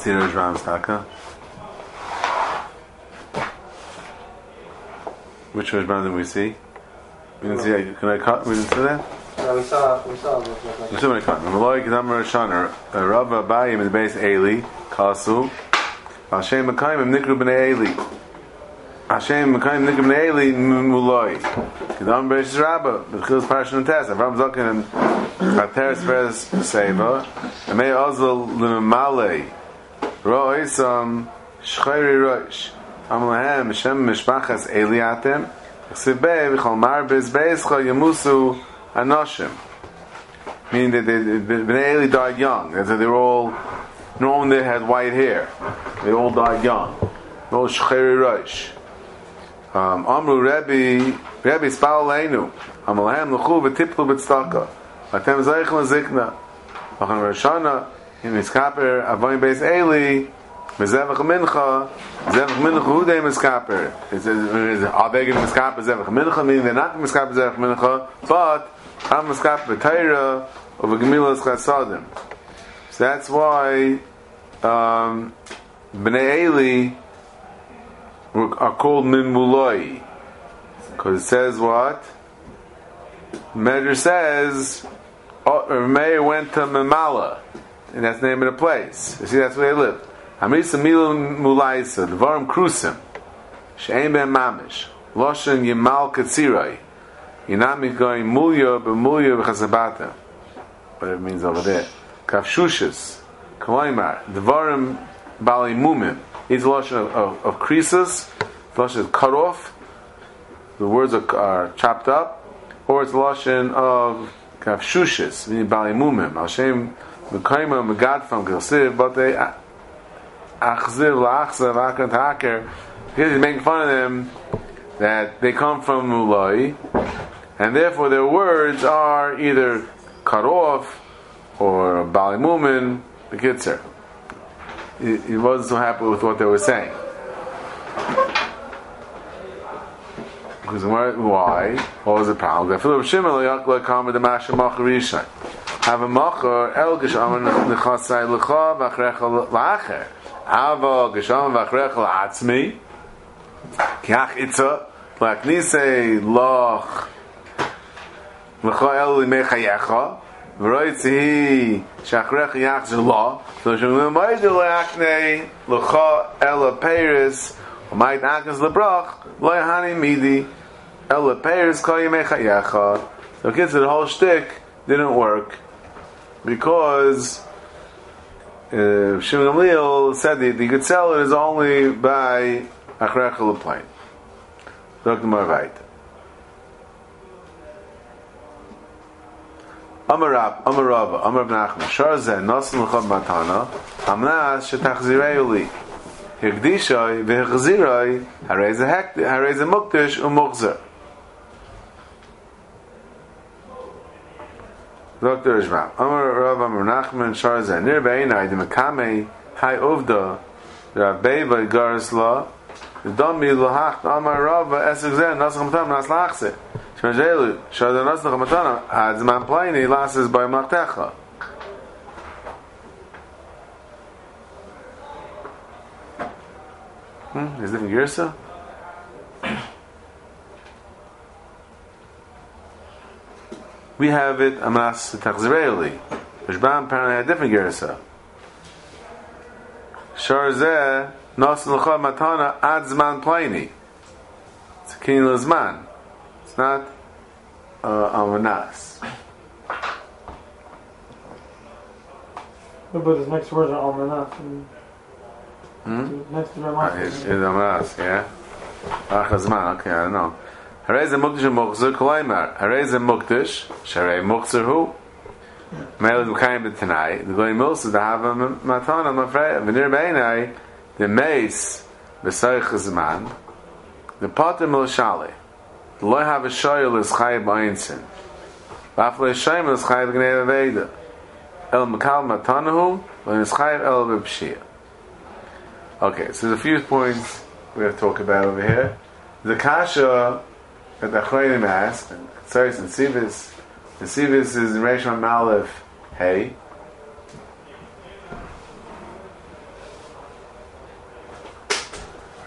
see Rosh Staka. Which Rosh did we see? We didn't see. Can I cut? We didn't see that. No, we saw. We saw when I cut. Malloy Kedam Roshana. Rav Abayim in the base Eli Kasu. Hashem Mekayim Nikru Bnei Eli. Hashem Mekayim Nikru Bnei Eli Muloi. Kedam Beis Rabba. The Chil's Parashan and Tess. Avram Zokin and Ateres Perez Seva. And may also Limale. Roisam Shchayri Rosh. Amlahem Hashem Mishpachas Eliatem. Chsibei V'chol Mar Bez Beizcha Yamusu Anoshim. Meaning that Bnei Eli died young. They were all, normally they had white hair. They all died young. They all Shchayri Rosh. Amru Rebbe Spal Leinu. Amalahem L'chu V'tiplu B'tztaka. Atem Zayich L'zikna. V'chan Roshana in Miskaper Avoyin Beis Eli Zevach Mincha Hu Dei Miskaper. Are they going to Miskaper Zevach Mincha? Meaning they're not going to Miskaper Zevach Mincha, but I'm Miskaper B'Teira of a Gemilas Chasadim. So that's why Bnei Eli are called Min Muloi, because it says what? Medrash says Meir went to Memala, and that's the name of the place. You see, that's where they live. Hamisa Milu Mulaisa, Dvarim Krusim, She'ein Ben Mamish, Loshen Yemal Katzirai, Yinami going Mulya B'Mulya B'Chasabata. Whatever it means over there. Kafshushas, Kalaimar, Dvarim Bali Mumim. It's Loshen of Krisus, Loshen cut off, the words are chopped up, or it's Loshen of Kafshushas, meaning Bali Mumim. Hashem Mekayma Megad from Gilsiv, but they Achziv La'achzav Akran Ta'aker, because he's making fun of them that they come from Mulai, and therefore their words are either cut off or Bali Mumin, the Kitzer. He wasn't so happy with what they were saying. Because why? What was the problem? Have a machar el geshaman nechasai lecha v'achrecha la'acher. Ava geshaman v'achrecha la'atzmi. Kiach itza l'aknisei loch lecha el l'mechayecha v'roitzihi sh'achrecha yachzer lo. So sh'm'mayid l'aknei lecha el l'peiris v'mayid aknes l'brach lo yahani midi el l'peiris kol yimechayecha. So it gets the whole shtick didn't work, because Shimon Gamliel said that you could sell it is only by Achrech L'Plain. Dr. Marvait. Amar Rava, Amar Nachman, Shar Zeh, Nosen L'chad Matana, Amnas Shetachzirei Li, Higdishoi, V'Hechziroi, Harei Ze Muktish U'Muchzer. Dr. Ishmael, Amar Rav Amar Nachman Shar Zeh Nir Beinai the Mekame Hai Uvda Rav Beiva Garis La the Domi Lahach Amar Rav Esek Zeh Nasach Matam Nas Lachse Shmajelu Shar Zeh Nasach Matam Hadzman Plaini Lasses by Machtecha. Is it in Girsa? We have it Amas Tachzireli. Rishbam apparently had a different Gerasa. Shar Zeh Nos L'cha Matana Ad Zman Plaini. It's a Kinil Zman. It's not Amanas. But his next words are Amanas. Next to Amanas. It's Amanas, yeah. Zman, okay, I don't know. Harei Ze Muktish U'Muchzer Kolaymar. Harei Ze Muktish Sharei Muchzer Hu Me'el Mekayim B'Tanai the Goyim Milsa the Hava Matana Mafreya V'nir Beinai the Meis V'Soich Zman the Potter Milshali the Loi Hava Shoyel is Chayib B'Einsin V'Afle Shoyim is Chayib B'Gnei V'Veda El Mekal Matanahu V'N is Chayib El V'Pshia. Okay, so there's a few points we have to talk about over here. The Kasha that the Achronim asked, and Tzaris and Sivis. The Sivis is in Reish Malef Hey.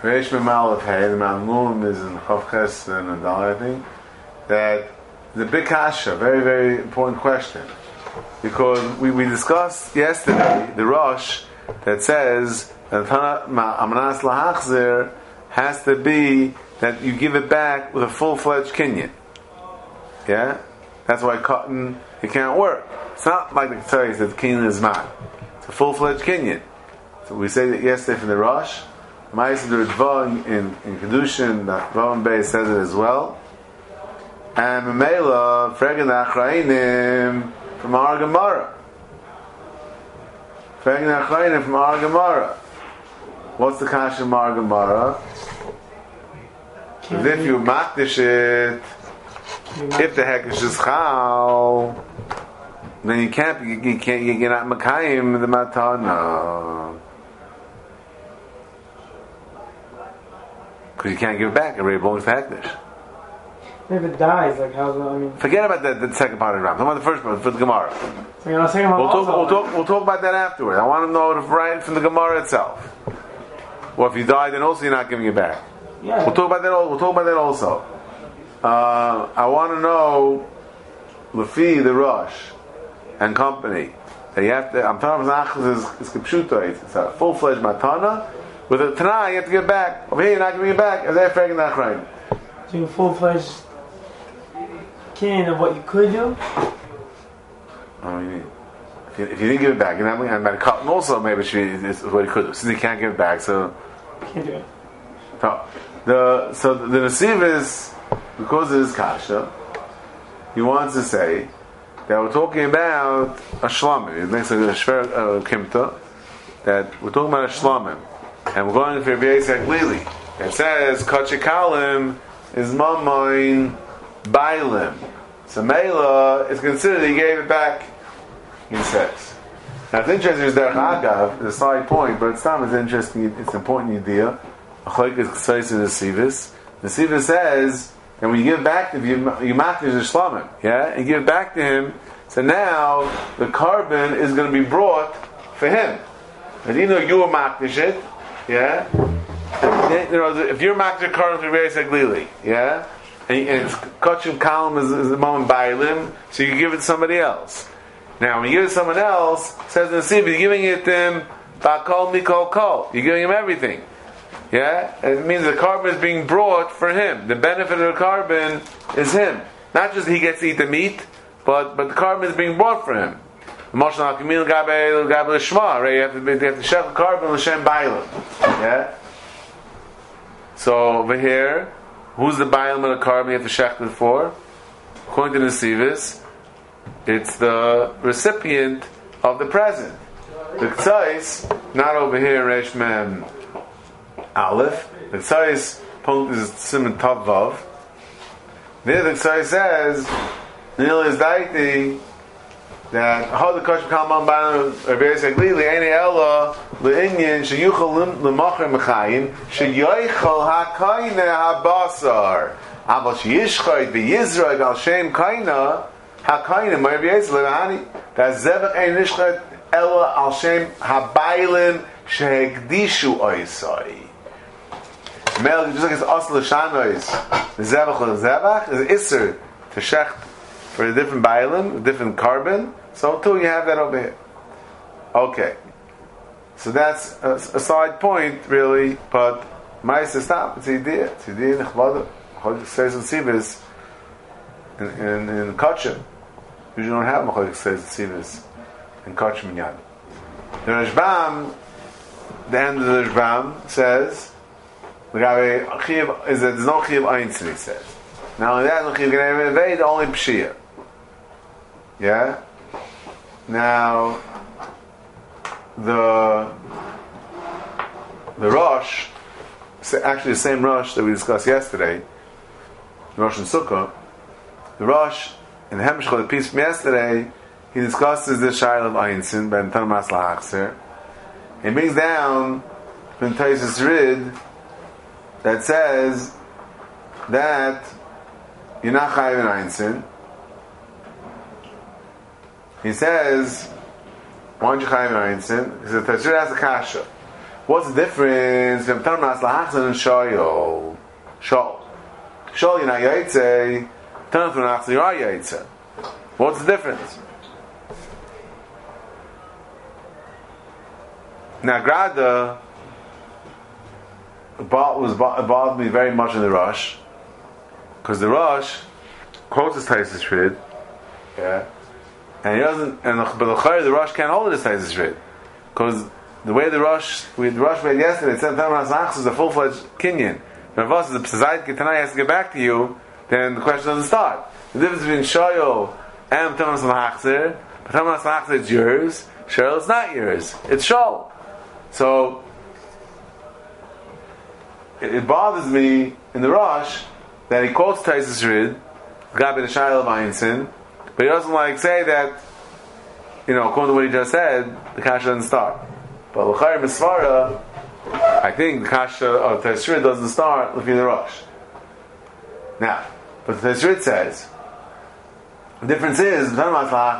Reish Memal of Hay, the Malmum is in Chavches and Adal, I think, that the big kasha, very, very important question. Because we discussed yesterday the Rosh that says that Amanas Lahachzer has to be that you give it back with a full-fledged kinyan. Yeah? That's why cotton, it can't work. It's not like the Ketzari says kinyan is man. It's a full-fledged kinyan. So we say that yesterday from the Rosh. Ma'aseh the Ritva in Kedushin, that Rav Bey says it as well. And Memela, Fregen Achrainim from our Gemara. Fregen Achrainim from our Gemara. What's the kasha from our Gemara? Because if you makdish it, if the hekesh is chal, then you can't you're not makayim the matana. Because you can't give it back. It already belongs to hekesh. If it dies, like how's it? I mean, forget about the second part of the Ram. Talk about the first part for the Gemara. So you're not saying about We'll talk about that afterwards. I want to know right from the Gemara itself. Well, if you die, then also you're not giving it back. Yeah. We'll talk about that also. I want to know Lefi, the Rosh and company that you have to. I'm talking about is kipshuta. It's a full-fledged matana with a tanah. You have to give it back. Over here, you're not giving it back. As they're fragging that crime. So you full-fledged can of what you could do. I mean, if you didn't give it back, you're not going to cut. And also, maybe it's what you could do. Since you can't give it back, so Can't do it. the Nasiv is, because it is kasha, he wants to say that we're talking about a shlamim. It makes a shver kimta that we're talking about a shlamim, and we're going for Rabbi Yisrael Glili. It says kachikalim is mamayin bailim. So Mela is considered he gave it back. He says. Now it's interesting. There's Derech Agav, the side point, but it's not as interesting. It's an important idea. The Siva says, and when you give it back to him, you makdish the shlamim, yeah, and give it back to him. So now the carbon is going to be brought for him. And you know you were makdish it, yeah. And, you know, if you're makdish carbon for Rabbi Yisrael Glili, yeah, and it's kachim kalam is the moment bailim, so you give it to somebody else. Now when you give it to someone else, it says in the Siva, you're giving it to him bakol mikol kol. You're giving him everything. Yeah, it means the carbon is being brought for him. The benefit of the carbon is him. Not just he gets to eat the meat, but the carbon is being brought for him. You have to shech the carbon l'shem bailam. Yeah. So over here, who's the bailam of the carbon you have to shech it for? According to the Sivis, it's the recipient of the present. The k'tzais, not over here, Reish Mem Aleph. The Ksais point is Simon Tav Vav. There the Ksai says, Nil is daiti that how the Kashim Kalman Ban Rabbi Yisrael Glili Eine Ella Le'inyan Sheyuchel L'Macher Mechayim Sheyoichel HaKaina HaBasar Aval Sheyishchayt V'Yizrag Al Shem Kaina HaKaina Rabbi Yisrael Le'Hani that Zevach Ein Nishchayt Ella Al Shem HaBailim Shehegdishu Oisai. Mel, just like it's Asl Shanois, the Zevach or the Zevach is Isser to Shecht for a different Bailim, a different carbon. So too you have that over here. Okay. So that's a side point, really, but Ma'aseh stop, it's the idea. It's the idea in Chvada. Chodik says in Sivis in Kachim. Usually don't have Chodik says in Sivis in Kachim and Yad. The Rashbam, the end of the Rashbam says is that there's no Chiv Einstein, he says. Not only that, no Chiv Geneved, only Pshia. Yeah? Now, the Rosh, actually the same Rosh that we discussed yesterday, the Rosh and Sukkah, the Rosh, in the Hemshech of the piece from yesterday, he discusses the Shail of Einstein, Ben Tanmas Lahachser. He brings down from Taisus Rid that says that you're not chayiv in Einstein. He says, why aren't you chayiv in Einstein? Because the Taisus Rid has a kasha. What's the difference between Tarmas Lahachzan and Shoyol? Shol. Shol, you're not Yaitse. Tarmas Lahachzan, you are Yaitse. What's the difference? Now, Grada, it bothered me very much in the Rosh, because the Rosh quotes his Taisus Rid, yeah, and he doesn't, but the Rosh can't hold his Taisus Rid, because the way the Rosh read yesterday, it said Tarmas Lahachzan is a full-fledged Kinyan. If Rosh is a P'sazayit Ketanai has to get back to you, then the question doesn't start. The difference between Shoyol and Tarmas Lahachzan, but Tarmas Lahachzan is yours, Shoyol is not yours, it's Shol. So it bothers me in the Rosh that he quotes Taisus Rid, Gabi the Shayel of Einstein, but he doesn't say that, according to what he just said, the Kasha doesn't start. But L'chayr Misvara, I think the Kasha of Taisus Rid doesn't start looking in the Rosh. Now, but Taisus Rid says the difference is the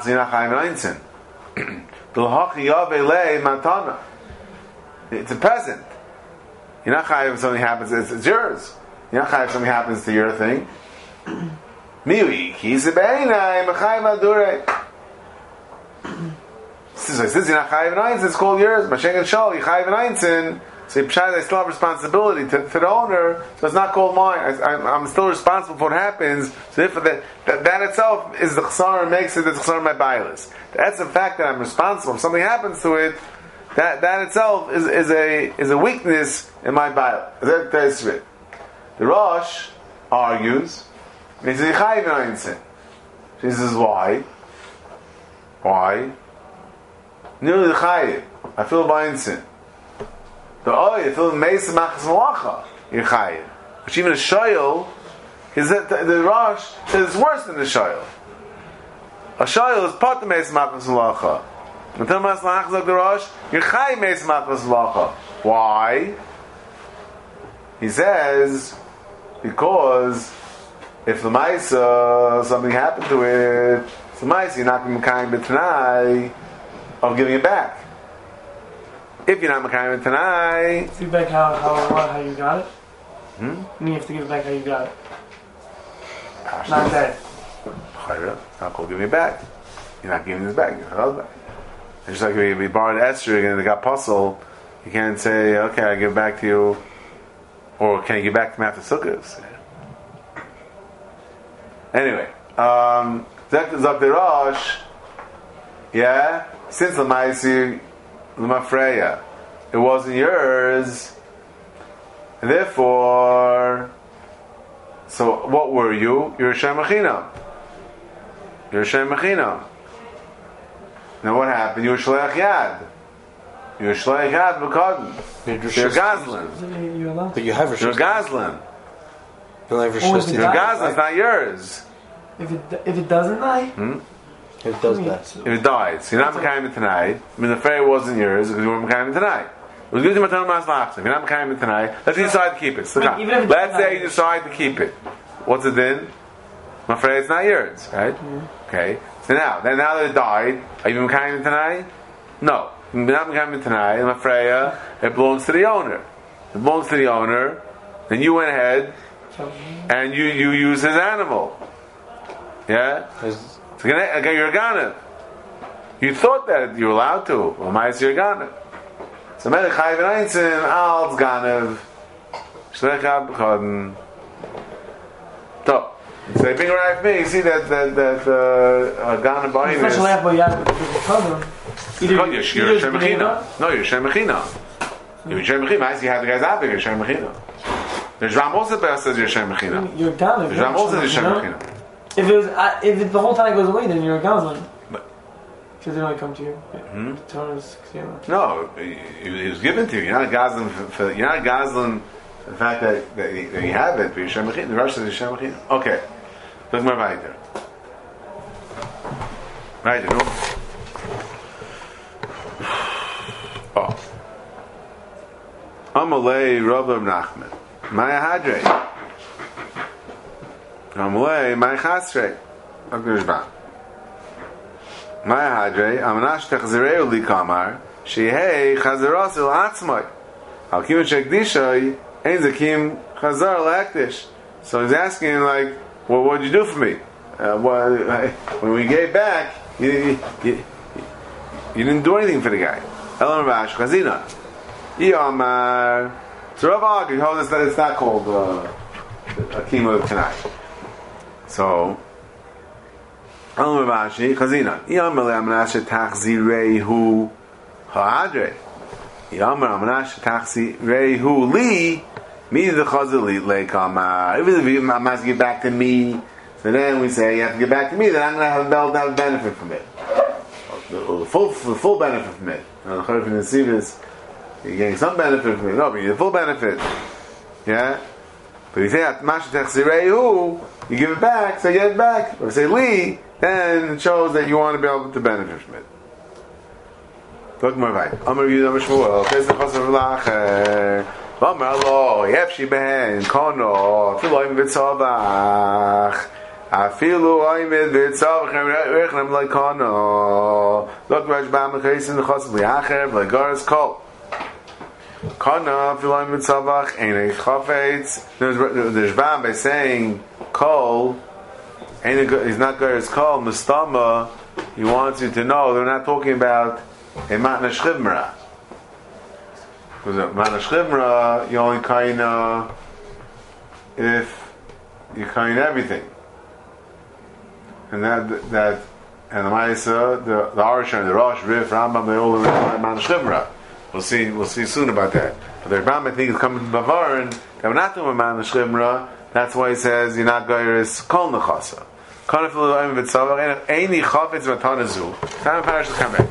it's a present. You're not chayav if something happens, it's yours. You're not chayav if something happens to your thing. Miwi, since you're not chayav in einzin, it's called yours. Masheng and Shol, you chayav in einzin, so you still have responsibility to the owner, so it's not called mine. I'm still responsible for what happens, so if that itself is the chsar, makes it the chsar my bailis. That's the fact that I'm responsible. If something happens to it, that itself is a weakness in my Bible. That's it. The Rosh argues, he says, she says, why? Nearly the Chayiv. I feel Beinsin. The I feel Meis Machas Malacha. You're Chayiv. Which even a Shoyel, the Rosh says it's worse than the Shoyel. A Shoyel is part of Meis Machas Malacha. Why? He says, because if the Maisa, something happened to it, it's the Maisa, you're not Mekayim B'Tanai of giving it back. If you're not Mekayim B'Tanai, give back how you got it? You have to give it back how you got it. Not that. Not called giving it back. You're not giving this back. You're held back. Just like we borrowed Esther and they got puzzled, you can't say, okay, I give it back to you, or can you give back to me after Sukkot? Anyway, Zakti Rosh, since L'maisi L'mafreya, it wasn't yours, and therefore, so what were you? You're a Shem Mechina. Now what happened? You were Shleach Yad. You're B'Kodin. You're Gazlan. But you have You're Gazlan. You're Gazlan, it's not yours. If it doesn't die? It does that. If it dies. You're not Mekayim tonight. The affair wasn't yours because you weren't Mekayim tonight. It was good to Matan Mas Lachsim. If you're not Mekayim tonight, let's say you decide to keep it. Let's say you decide to keep it. What's it then? I'm afraid it's not yours, right? Okay. So now that it died, are you Mekayim tonight? No. You're not Mekayim tonight. I'm afraid it belongs to the owner. It belongs to the owner. Then you went ahead and you use his animal. Yeah? So you're a Ganav. You thought that you were allowed to. Well, Ma'as you're a Ganav. So Melech Chayiv Einzin, Al's Ganav, Shlech B'Kodin. So they bring right for me. You see that Ganav Ba'im is... Especially after you have to You're Shem Mechina. No, you're Shem Mechina. You're Shem Mechina. Ma'as you have the guys out there, you're Shem Mechina. The Ram also says you're Shem Mechina. You're a Ganav. The Ram also says you're Shem Mechina. If the whole time goes away, then you're a Gazlan. Because they don't come to you. No, it was given to you. You're not a Gazlan for you're not a Gazlan for the fact that you have it, but you're Shem Mechina. The Rosh says you're Shem Mechina. Okay. Let's move right there. Right there, no? Oh. Amalei Rav Nachman. Maya Hadre. Amalei Maya Chasre. Agnushba. Maya Hadre. Amanash Techzereu Li Kamar. Shehei Chazeros Il Atzmai. Al Kim Shekdisha, Ein Zakim Chazar Lakdish. So he's asking, like, well, what did you do for me? When we gave back, you didn't do anything for the guy. Elam Rash Chazina. Iyamar. So Rav argued, holds us that it's not called a Kima Tanai. So, Elam Rashi Chazina. Iyamar Le'amanash Tachzirehu Ha'adre. Iyamar Amanash Tachzirehu Li. Me the Chazali Le'kamar. Even if you must give back to me, so then we say you have to give back to me, then I'm going to have a benefit from it. The full benefit from it. The Chayr from the Sivis, you're getting some benefit from it. No, but you get the full benefit. Yeah? But you say, you give it back, so you get it back. But if you say Li, then it shows that you want to be able to benefit from it. Look more right. Amar Yud Amar Shmuel, Pesach Chasav Lacher, Amar Lo, Yefshi Ben, Kono, Filoim Vitzavach, Afilu Oimid Vitzavach, Rechnam Leikono, Look Rashbam Chayis in the Chasav Lacher, Legaris Kol. Kono, Filoim Vitzavach, Ein Chafetz. There's Bam by saying Kol, he's not Garis Kol, Mustama, he wants you to know, they're not talking about a matna shchivmra. Because a matna shchivmra, you only kind if you kind everything. And and the Maisa, the Arishan, the Rosh, Rif, Rambam, they all are matna shchivmra. We'll see soon about that. But the Rambam, I think, is coming to Bavaran, that we're not doing matna shchivmra, that's why he says, you're not gairis kol nechasa. Konafilu oim v'tzavach, eini chafetz v'tanazu. Time of Parashas Kamek.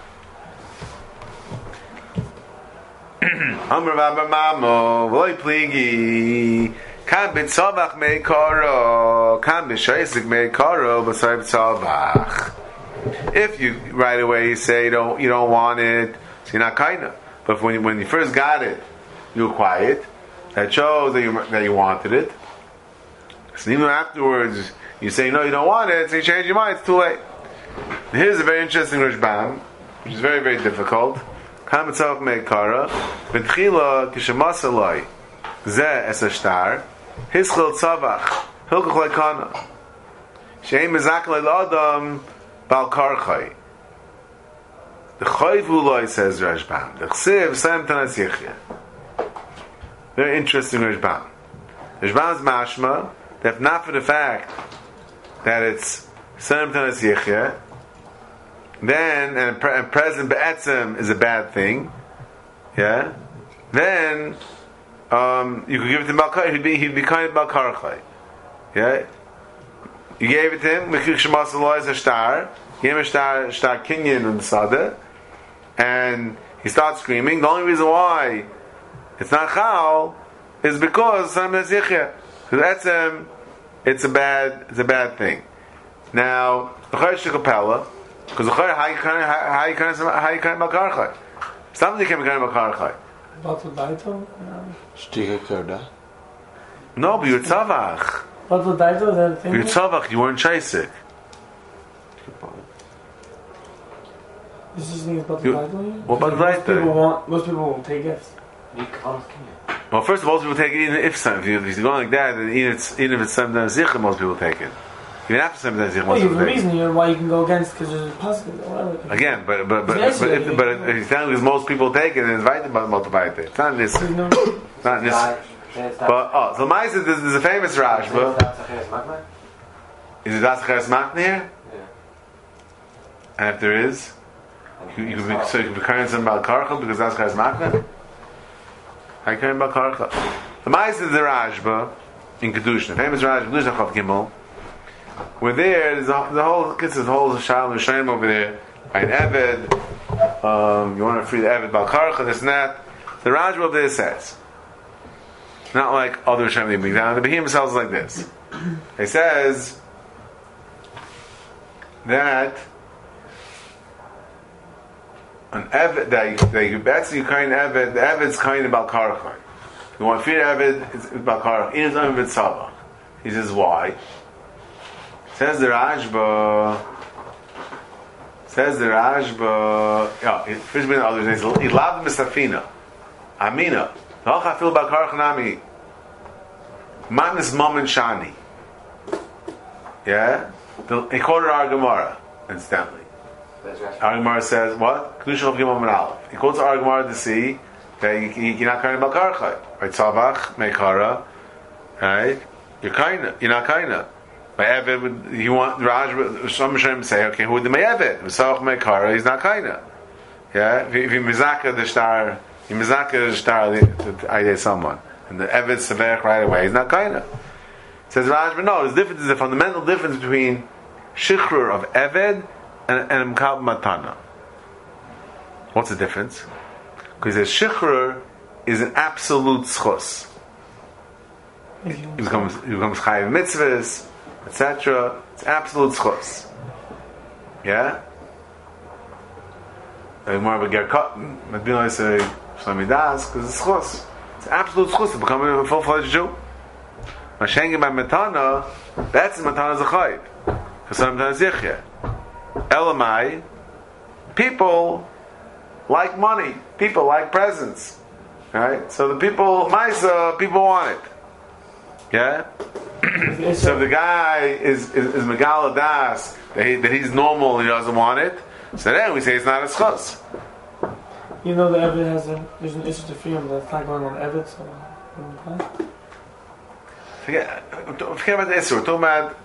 Amr Rabba Mamo, V'loi Pligi, Kan B'tzavach Me'karo, Kan B'shaisik Me'karo, B'sai B'tzavach. If you right away say you don't want it, so you're not kinda. But when you first got it, you were quiet. That shows that you wanted it. So even afterwards, you say no, you don't want it, so you change your mind. It's too late. Here's a very interesting Rishbam, which is very, very difficult. Kam B'tzavach Me'kara, B'tchila Kishamas Zeh Es Ashtar, Hischel Tzavach, Hilkach Leikana, She'em Mezak Le'Adam Bal Karchai. The Chayv Uloi says Rashbam. The Chsiv Sam Tanas Yichya. Very interesting Rashbam. Rashbam's mashma that if not for the fact that it's Sam Tanas Yichya, then and present be'etzem is a bad thing, yeah. Then you could give it to Malkar. He'd be kind of Malkarchai, yeah. You gave it to him. Mechik Shemas Lo is a star. Gave him a star kinyan on the sada, and he starts screaming. The only reason why it's not chal is because Sam Tanas Yichya. Because etzem, it's a bad thing. Now the Chayish Kapella. Because how you kind of makarchai? Something can be kind of makarchai. Batul daito? Shtika Kerda. No, but you're tzavach. Batul daito, that thing? You're tzavach. You weren't shaisik. This is thing Batul daito? What about daito? Most people won't take gifts. Well, first of all, most people take it even if some. If you're going like that, then even if it's sometimes zichah, most people take it. Even after sometimes zichah, most you people have a take it. reason why you can go against because there's a positive or whatever. Again, but if he's telling us most people take it, then invite them to multiply it. It's not this. Not this. But so Ma'aseh, there's a famous Rashba. Is it Das Cheres Makna here? Yeah. And if there is, you can be carrying some Bal Karcha because Das Cheres Makna. How you carrying Bal Karcha? The Ma'aseh is the Rashba in Kedushin, famous Rashba Kedushin Chav Gimel. We're there. There's the whole Shalom Rishayim over there. By an Eved, you want to free the Eved Bal Karcha, this and that. The Rashba over there says, not like other Rishayim they bring down. The Behemoth tells us like this. It says that an Eved that you bet you kind Eved, the Eved's kind of Bal Karcha. You want to free the Eved, it's Bal Karcha. In his own Vitzavach. He says why? Says the Rashba. Yeah, first been others. He loved Mistafina. Amina. Halacha fil balkarcha nami. Matnas Maman Shani. Yeah? He quoted our Gemara, incidentally. Our Gemara says, what? Kedusha of Gimel and Aleph. He quotes our Gemara to see that you're not kind of balkarcha. Right? Tzavach, Mekara. Right? You're not kind of. By Eved, you want Raj, some Hashem say, okay, who would the Eved? V'savach Mekara, he's not kind of. Yeah? If you mizaka the star, you mizaka the star, I someone. And the Eved Severch right away, he's not kind of. Says Raj, but no, there's a fundamental difference between Shichrur of Eved and Mkab Matana. What's the difference? Because he says Shichrur is an absolute schos. He becomes Chayiv Mitzvahs, etc. It's absolute schos. Yeah? More of a Gerkot, but be like say Shlomidas, because it's schos. It's absolute schus to become a full-fledged Jew. Mashengi by Matana, that's Matana's a chayiv. Because sometimes Yichya. Elamai, people like money. People like presents. Right? So the people, Maisa, people want it. Yeah? So if the guy is Megala Das, that he's normal and he doesn't want it, so then we say it's not a schus. You know the Eved there's an issue to freedom that's not going on Eved, so forget about the Isser. We're talking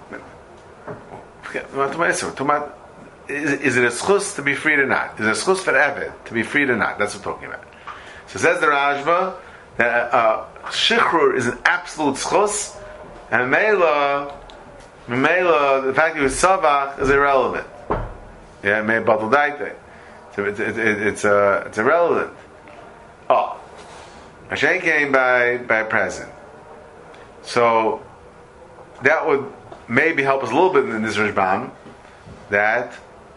about Isser. We're talking about is it a schus to be freed or not? Is it a schus for Eved to be freed or not? That's what we're talking about. So says the Rajba that Shichrur is an absolute schus, and Mela, the fact that he was Savach is irrelevant. Yeah, may Batal Daite. It's irrelevant. Oh, Hashem came by present. So that would maybe help us a little bit in this Rishbam, that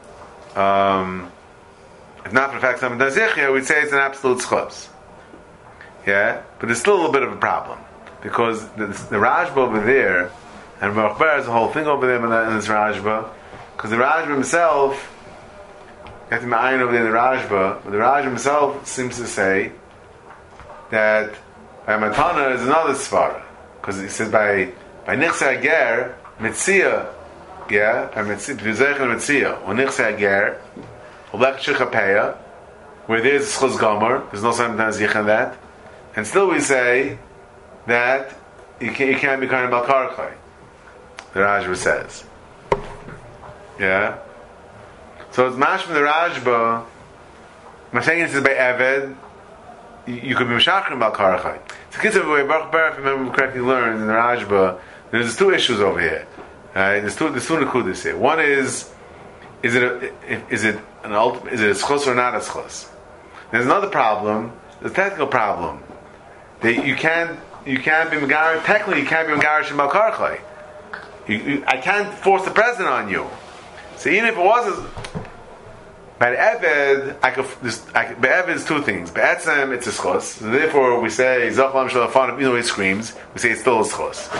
if not for the fact someone does Yichya, we'd say it's an absolute schos. Yeah, but there's still a little bit of a problem because the Rajba over there and Baruch Ber is the whole thing over there in this Rajba, because the Rajba himself. You have to ma'ayin over there in the Rajba, but the Rajba himself seems to say that by Matana is another svara, because he says by Nichse Ager Mitzia, yeah, by Mitzia, or Nichse Ager, Olech Shechapeya, where there's a schos gomer, there's no sometimes yich in that, and still we say that you can't be kind of balkarchai. The Rajba says, yeah. So it's mash from the Rajba. Mashiach says by Eved, you could be mishachrim balkarachai. So kids over Baruch Ber, if you remember correctly, learned in the Rajba. There's two issues over here. Right? There's two nekudas here. One is it a schos or not a schos? There's another problem. The technical problem that you can't be megar. Technically, you can't be megarish in balkarachai. I can't force the president on you. So even if it was by the Eved, by Eved is two things. By Etzem, it's a schos. So therefore, we say Zachlam Shalafan. Even though he screams, we say it's still a schos.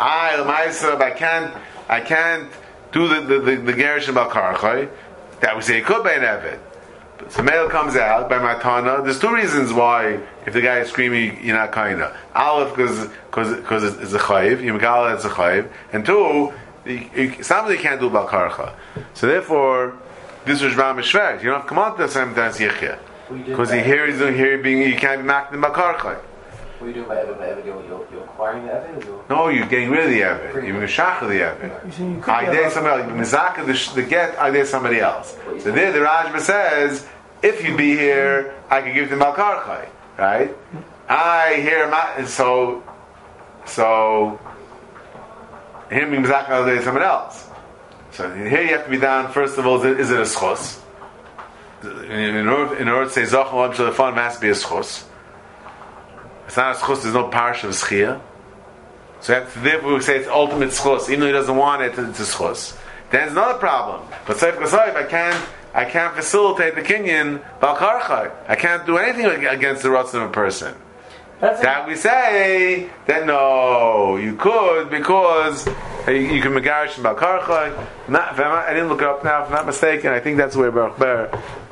I can't do the Gerish and Balkarachai. That we say it could be an Eved. But so male comes out by Matana. There's two reasons why if the guy is screaming, you're not kinda. Aleph because it's a chayiv. Yimgala it's a chayiv, and two. Somebody can't do balkarcha, so therefore this is Rishbam is shver. You don't have to come on to the same time as Yichya, because you can't be maked in balkarcha. What are you doing by Eved? You're acquiring the Eved? No, you're getting rid of the Eved. You're mishachar the Eved. Idea somebody else. Mizaka the get idea somebody else. So there the Rajba says, if you be here, I can give them balkarcha, right? I hear so. Him being mizaka is someone else. So here you have to be down. First of all, is it a schos? In order to say zachal abshal fun, it has to be a schos. It's not a schos. There's no parish of schia. So therefore we say it's ultimate schos. Even though he doesn't want it, it's a schos. Then there's another problem. But seif kasaif, I can't facilitate the kinyan balkarchai. I can't do anything against the rotzen of a person. That we say that no, you could because you can megarish and balkarchai. I didn't look it up now. If I'm not mistaken, I think that's where Baruch Ber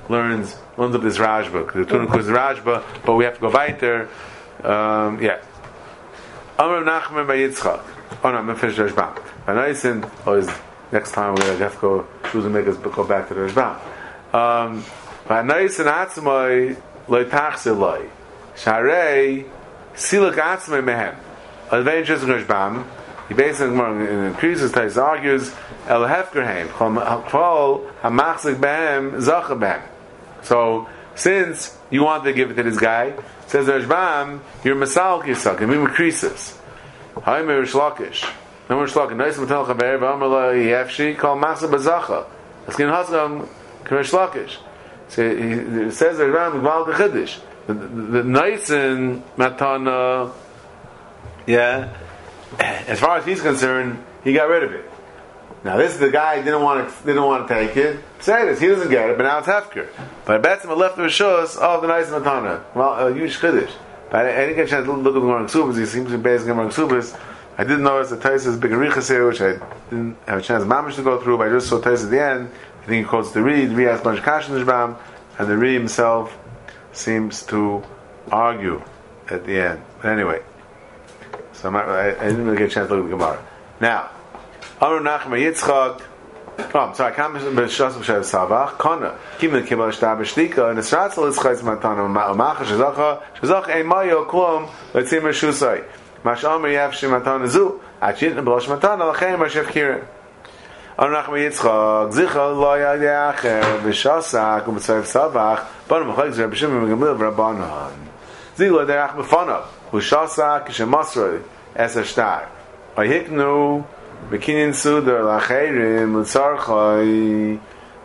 learns up this Rajba. The Tunim is Rajba, but we have to go weiter. Yeah. Amr Nachman by Yitzchak. Oh no, I'm going to finish the Rashbam. By Naisin, next time we're going to have to go choose and make us go back to the Rashbam. By Naisin Atzmai Loi Tachse Loi. Sharei Silak Atzmai Mehem. A very interesting Rashbam. He basically increases, he argues, El Hefgerheim, Kol HaMachzik Behem, Zacha Behem. So, since you want to give it to this guy, says the Rashbam, you're Masal Kisak, and we increases. Haim Rish Lakish. No Rish Lakish. Nois Matel Chaver, V'amar Yefshi, Kol Machzik Bezacha. Askin Haskam, Rish Lakish. So, he says the Rashbam, Gval Kechiddish. The Noisin Matana, yeah, as far as he's concerned, he got rid of it. Now this is the guy who didn't want to take it. Say this, he doesn't get it, but now it's hefker. But Betzim left the rishus of the nice matana. Well, huge chiddush. But I didn't get a chance to look at the Gemara Ksubas. He seems to be based on Gemara Ksubas. I didn't notice the Taisa's big Arichas here, which I didn't have a chance mamish to go through. But I just saw Taisa at the end. I think he quotes the Ri. The Ri has a bunch of kash in the Shbam, and the Ri himself seems to argue at the end. But anyway. So I didn't really get a chance to look at the Gemara. Now, Amr Nachman Yitzchak. Oh, I'm sorry. Kamesh b'shas b'shav Savach. Kana Kimin Kibbal Shtab B'Shtika and Esratzel is Chayz Matana Umacha Shazach Ein Mayo Klum Letzim Reshusay Mash Amr Yavshim Matana Zu Achit Neblosh Matana Lachem Mashev Kirin. Amr Nachman Yitzchak Zichal Lo Yad Yacher B'Shasak U'B'Tzav Savach Banu Mechalik Zerab Shimon Megamil V'Rabbanan Zilo Derach B'Fanav U'Shasak Shemasroi Es Ashtar Ayiknu Bikinin Sudar Lacheirim L'Tzarchai.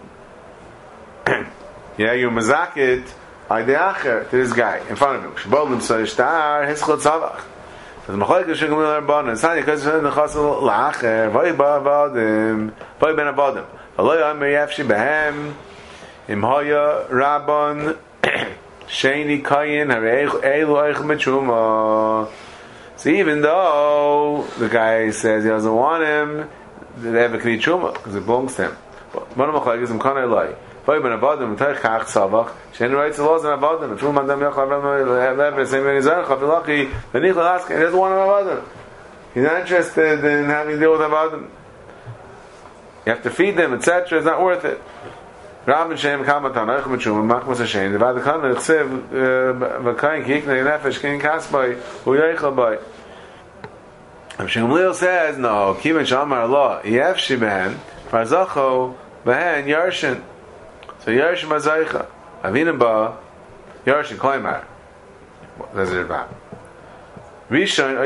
Yeah, you mazakit Aydeacher to this guy in front of him. Shbolim Sarishtar Hischot Zavach. So the Machalik is Shigumil Rabban and Sani because the Chasel Lacher Vay Ba Avadim Vay Ben Avadim Vay Amir Yafshi Behem Im Hoya Rabban Sheni Kayin Harei Eilu Eich Mitchuma. So even though the guy says he doesn't want him, they have a kli chuma because it belongs to him. But one of the machlokes is mkanei lai. Vay ben avadim v'tay chach tzavach. Shein writes the laws in avadim. If one adam yachal avram lever same when he's archa v'lachi v'nich l'lask. He doesn't want him avadim. He's not interested in having to deal with avadim. You have to feed them, etc. It's not worth it. Rab and Shem kamatan eich mitchum machmas hashem. The vadakan l'tziv v'kain kiknei nefesh kin kasbay u'yeichel bay. Shem Gamliel says no. Kiven shamar Allah yefshi behen farzacho behen yarshin. So yarshin mazaycha avina ba yarshin klaimar. That's it about. Rishon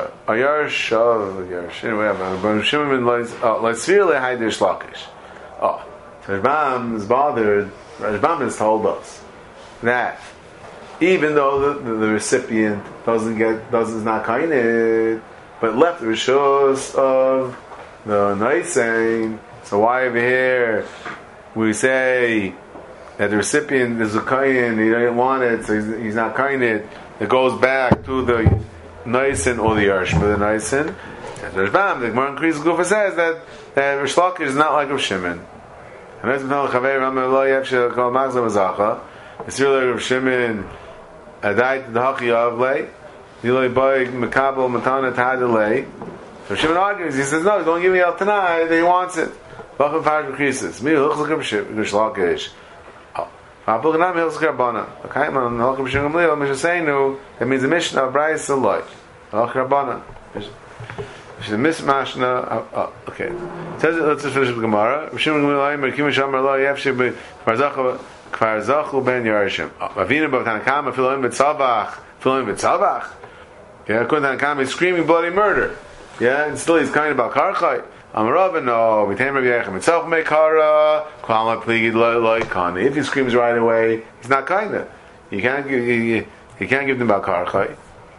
ayarsha whatever. But Shimon lies svir lehaydish lakish. Oh. Rashbam is bothered. Rashbam has told us that even though the recipient is not kainit, but left the rishus of the noisein. So why over here we say that the recipient is a kain, he didn't want it, so he's not kainit. It goes back to the noisein or the yarsh for the noisein. And Rashbam, the Gemara in Kriyas Gufa says that Rish Lakish is not like Rav Shimon. And as we know, Chaver Ramah Lo Yefshel Kol Magzah Mazacha. It's really Rav Shimon Adait the Hachi Avlei. Niloi Boy Mekabel Matana Tadalei. Rav Shimon argues. He says, "No, don't give me El Tanai. He wants it." Lachem Farsh Krisis. Me looks like Rav Lakish. Apol Ganam Hilchos Rabbanan. Okay, man. Lachem Shimon Gamliel Mishaseinu. That means the Mishnah of Brayis Eloi. Lachem Rabbanan. She's a mismashna. Okay. Let's just finish with Gemara. Rishim Gemara Kimin Shamar Lo Yefshi Kfar Zachu Ben Yarishim. Avina B'Tanakam Filoim B'Tzavach. Yeah, according to Tanakam, he's screaming bloody murder. Yeah, and still he's kind about Karchai. Amarav no. Mitem Rav Yechim itself Mekara. Klam Pligid Lo Kani. If he screams right away, he's not kinda. You can't give them about Karchai.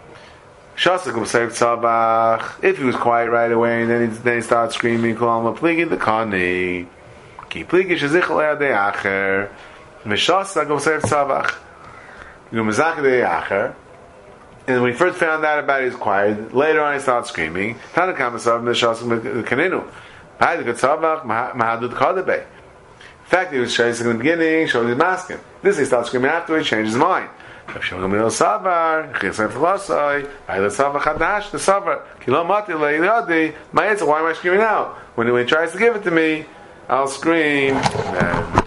If he was quiet right away and then he starts screaming, the kani. And when he first found out about it, he was quiet. Later on, he starts screaming. The fact that he was shayzik in the beginning shows he's masking. This he starts screaming after he changes his mind. If Shlomo Mil Savar, Chesed Filosai, Ayla Savar Chadash, the Savar, Kilo Mati Leiladi, my answer, why am I screaming out? When he tries to give it to me, I'll scream.